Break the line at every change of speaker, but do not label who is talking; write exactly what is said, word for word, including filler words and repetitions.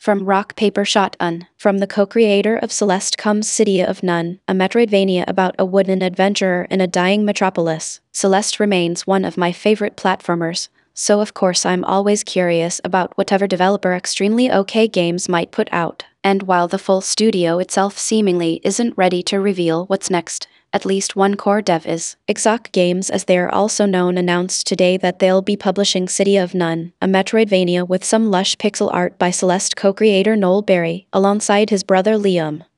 From Rock Paper Shotgun. From the co-creator of Celeste comes City of None, a Metroidvania about a wooden adventurer in a dying metropolis. Celeste remains one of my favorite platformers, so of course I'm always curious about whatever developer Extremely OK Games might put out. And while the full studio itself seemingly isn't ready to reveal what's next, at least one core dev is. Exoc Games, as they are also known, announced today that they'll be publishing City of None, a Metroidvania with some lush pixel art by Celeste co-creator Noel Berry, alongside his brother Liam.